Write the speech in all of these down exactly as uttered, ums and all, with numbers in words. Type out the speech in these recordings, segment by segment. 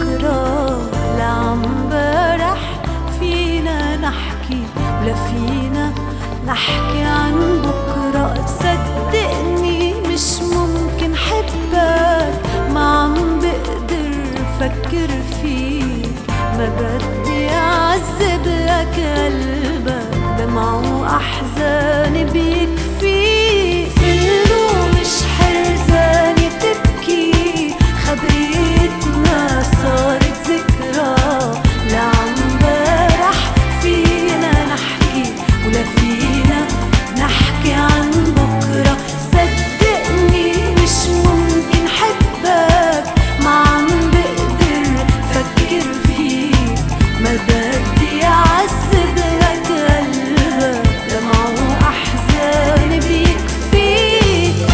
بكرة لعمبارح فينا نحكي ولا فينا نحكي عن بكرة. صدقني مش ممكن حبك، ما عم بقدر فكر فيك. ما بدي أعذب لك قلبك، دمع وأحزان بيكفيك. فلو مش حرزاني تبكي، خبريتنا صارت ذكرى لعمبارح فينا نحكي ولا فينا نحكي عن بكرة. صدقني مش ممكن حبك، ما عم بقدر فكر فيك. ما بدي أعذب لك قلبك، دمع وأحزان بيكفيك.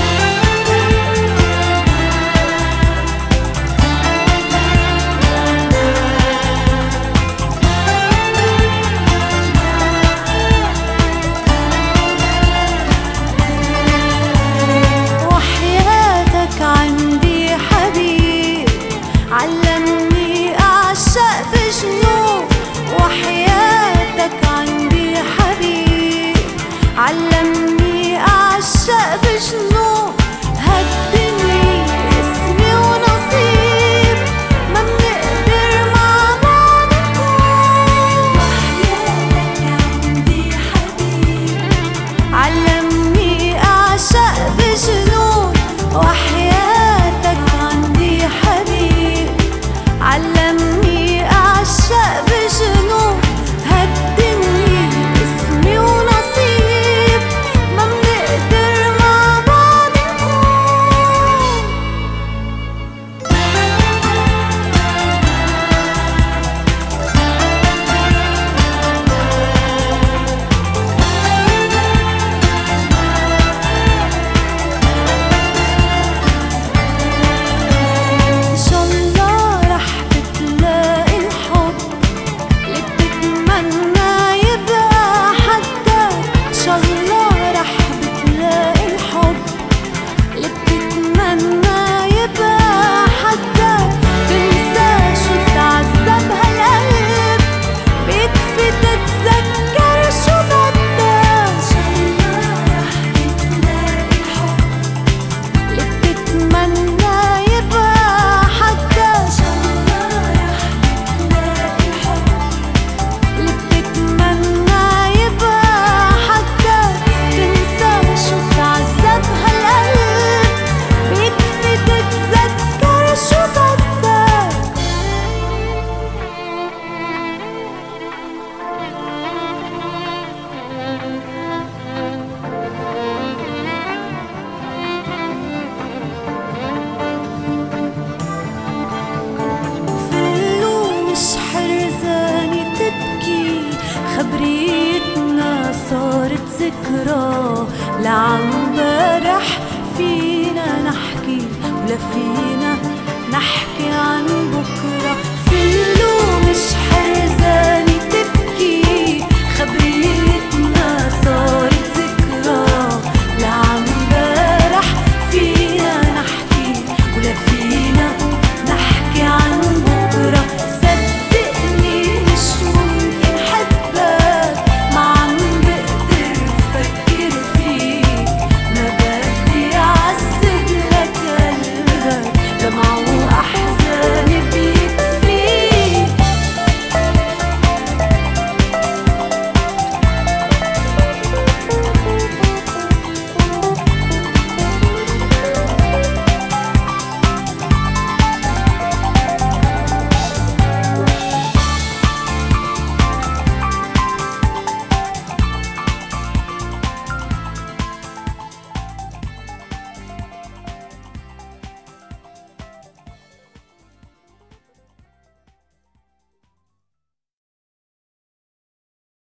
وحياتك عندي حبيب علمني أعشق بجنون. وحياتك عندي حبيب علمني أعشق بجنون. هالدنيا اسمي ونصيب، ما منقدر مع بعض نكون. وحياتك عندي حبيب علمني أعشق بجنون. وحياتك عندي حبيب علمني أعشق بجنون. هالدنيا اسمي ونصيب، ما منقدر مع بعض نكون. إن شاء الله رح بتلاقي الحب اللي بتتمنى يبقى حدك. إن شاء الله رح بتلاقي الحب اللي بتتمنى يبقى حدك. تنسى شو تعذب هالقلب، بيكفي تتذكر شو بدك. إن شاء الله رح بتلاقي الحب اللي بتتمنى يبقى حدك. إن شاء الله رح بتلاقي الحب اللي بتتمنى يبقى حدك. تنسى شو تعذب هالقلب، بيكفي تتذكر شو بدك. فلو مش حرزاني تبكي، خبريتنا صارت ذكرى لعمبارح فينا نحكي ولا فينا نحكي عن بكرة.